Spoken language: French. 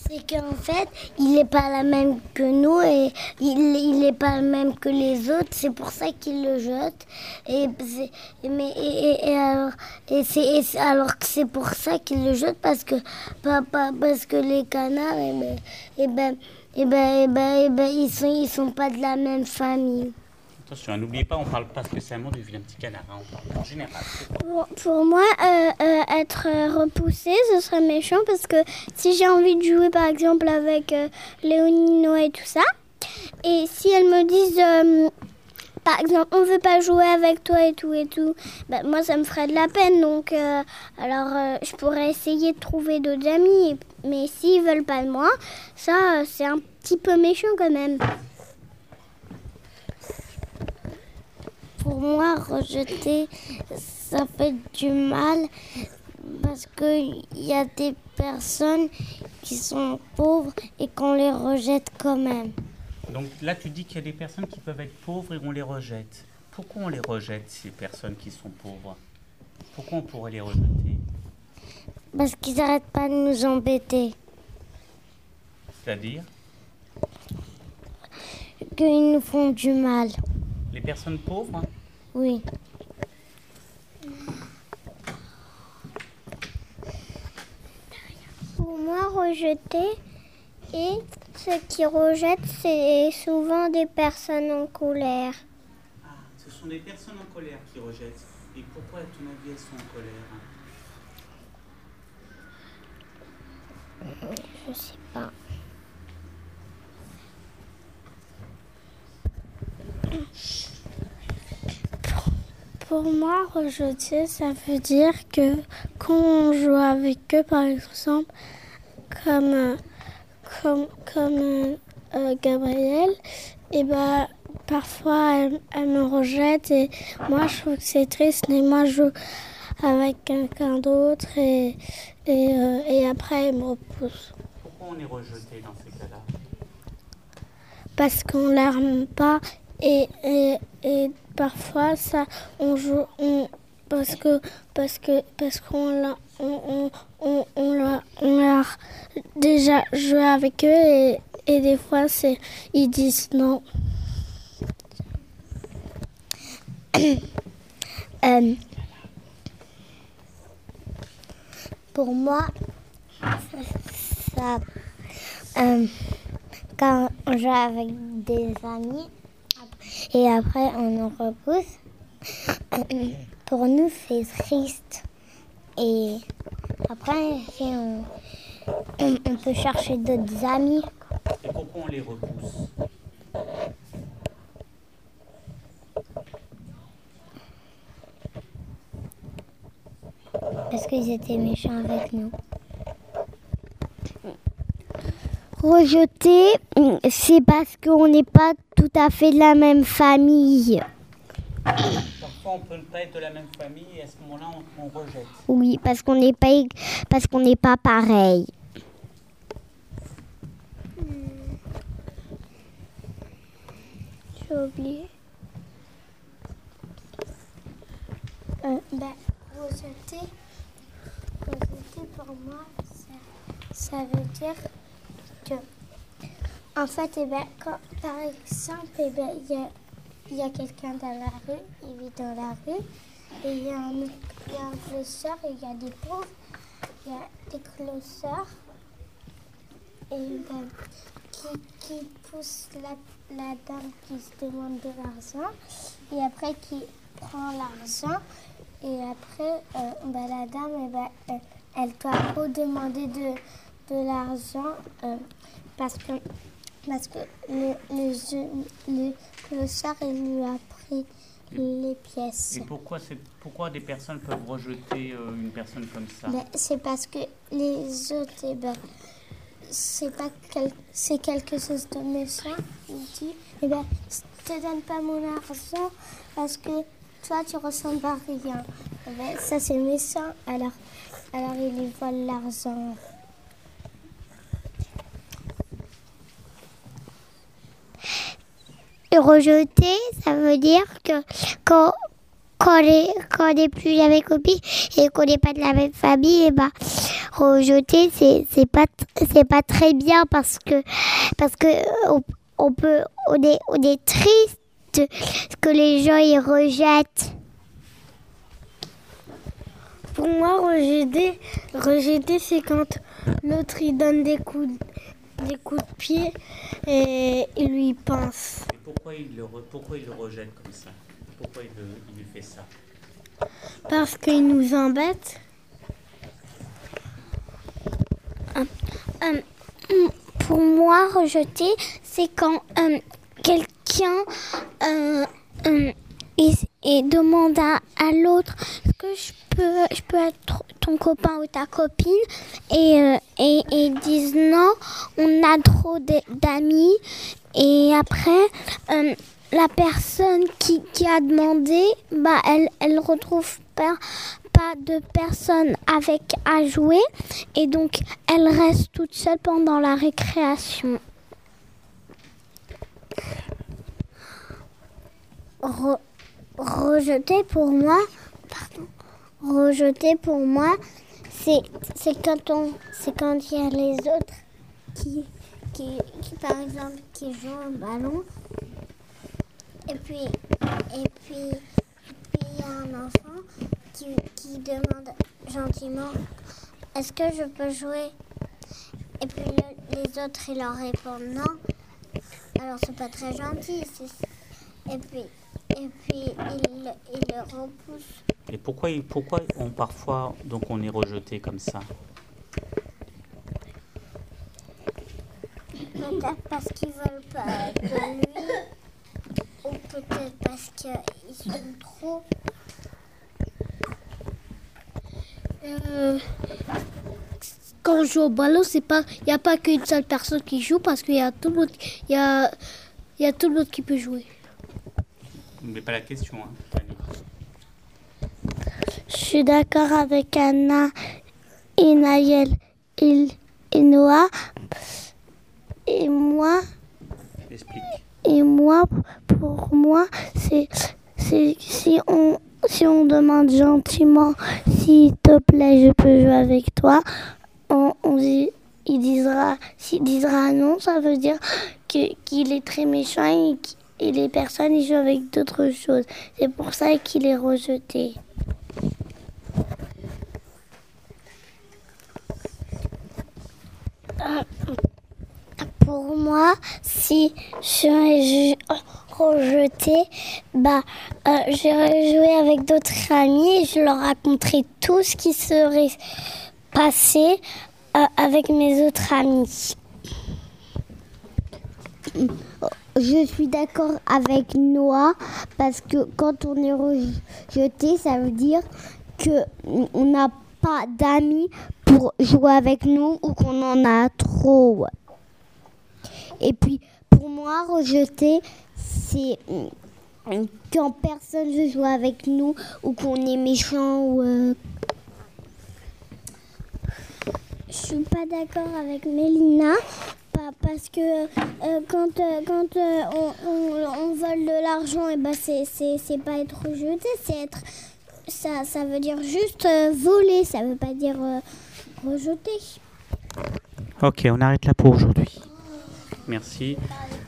C'est qu'en fait, il n'est pas la même que nous et il n'est pas le même que les autres. C'est pour ça qu'il le jette. Alors que c'est pour ça qu'il le jette parce que les canards, ils sont pas de la même famille. Attention, n'oubliez pas, on parle pas spécialement du vilain petit canard, hein, on parle en général. Pour moi, être repoussé, ce serait méchant parce que si j'ai envie de jouer par exemple avec Léonino et tout ça, et si elles me disent par exemple on veut pas jouer avec toi et tout, ben, moi ça me ferait de la peine donc je pourrais essayer de trouver d'autres amis, mais s'ils veulent pas de moi, ça c'est un petit peu méchant quand même. Pour moi, rejeter, ça fait du mal parce qu'il y a des personnes qui sont pauvres et qu'on les rejette quand même. Donc là, tu dis qu'il y a des personnes qui peuvent être pauvres et on les rejette. Pourquoi on les rejette, ces personnes qui sont pauvres? Pourquoi on pourrait les rejeter? Parce qu'ils n'arrêtent pas de nous embêter. C'est-à-dire? Qu'ils nous font du mal. Les personnes pauvres? Oui. Pour moi, rejeter, et ceux qui rejettent, c'est souvent des personnes en colère. Ah, ce sont des personnes en colère qui rejettent. Et pourquoi, à ton avis, elles sont en colère? Je sais pas. Pour moi, rejeter, ça veut dire que quand on joue avec eux, par exemple, comme Gabrielle, et ben parfois elle me rejette et moi je trouve que c'est triste, mais moi je joue avec quelqu'un d'autre et après elle me repousse. Pourquoi on est rejeté dans ces cas-là? Parce qu'on l'aime pas et parfois ça on joue parce qu'on l'a déjà joué avec eux et des fois ils disent non. Pour moi, quand on joue avec des amis et après on nous repousse, pour nous c'est triste. Et après, on peut chercher d'autres amis. Et pourquoi on les repousse? Parce qu'ils étaient méchants avec nous. Rejeter, c'est parce qu'on n'est pas tout à fait de la même famille. Parfois, on peut ne pas être de la même famille et à ce moment-là, on rejette. Oui, parce qu'on n'est pas pareil. J'ai oublié. Rejeter pour moi, ça veut dire que, en fait, quand, par exemple, il y a quelqu'un dans la rue, il vit dans la rue, et il y a un clochard, et il y a des pauvres, il y a des clochards, qui poussent la dame qui se demande de l'argent, et après qui prend l'argent, et après, la dame, elle doit redemander de l'argent, parce que le clochard, il lui a pris les pièces. Et pourquoi des personnes peuvent rejeter une personne comme ça? C'est parce que les autres, c'est quelque chose de méchant. Il dit, je te donne pas mon argent parce que toi, tu ressembles à rien. Ça, c'est méchant. Alors il lui vole l'argent. Et rejeter, ça veut dire que quand on n'est plus avec copine et qu'on n'est pas de la même famille, rejeter, c'est pas très bien parce que on est triste que les gens ils rejettent. Pour moi, rejeter, c'est quand l'autre il donne des coups de pied et il lui pince. Et pourquoi il le rejette comme ça? Pourquoi il lui fait ça? Parce qu'il nous embête. Pour moi, rejeter, c'est quand quelqu'un et demande à l'autre est-ce que je peux être ton copain ou ta copine et ils disent non, on a trop d'amis et après la personne qui a demandé, bah elle retrouve pas de personne avec à jouer et donc elle reste toute seule pendant la récréation. Rejeter pour moi, c'est quand il y a les autres qui par exemple qui jouent au ballon et puis il y a un enfant qui demande gentiment est-ce que je peux jouer et puis les autres ils leur répondent non, alors c'est pas très gentil et puis ils le repoussent. Et pourquoi parfois donc on est rejeté comme ça? Peut-être parce qu'ils veulent pas de lui ou peut-être parce qu'ils sont trop. Quand on joue au ballon, il n'y a pas qu'une seule personne qui joue parce qu'il y a tout le monde, il y a tout le monde qui peut jouer. Mais pas la question, hein, Fanny. Je suis d'accord avec Anna et Naël et Noah. Et moi, Explique. Et moi, pour moi, c'est si on demande gentiment, s'il te plaît, je peux jouer avec toi, s'il disera non, ça veut dire qu'il est très méchant et les personnes ils jouent avec d'autres choses. C'est pour ça qu'il est rejeté. Pour moi, si je suis rejetée, j'irai jouer avec d'autres amis et je leur raconterai tout ce qui serait passé avec mes autres amis. Je suis d'accord avec Noah parce que quand on est rejeté, ça veut dire qu'on n'a pas d'amis pour jouer avec nous ou qu'on en a trop. Et puis, pour moi, rejeter, c'est quand personne veut jouer avec nous ou qu'on est méchant. Je suis pas d'accord avec Mélina parce que quand on vole de l'argent, et c'est pas être rejeté, c'est être ça veut dire juste voler, ça veut pas dire rejeter. Ok, on arrête là pour aujourd'hui. Merci.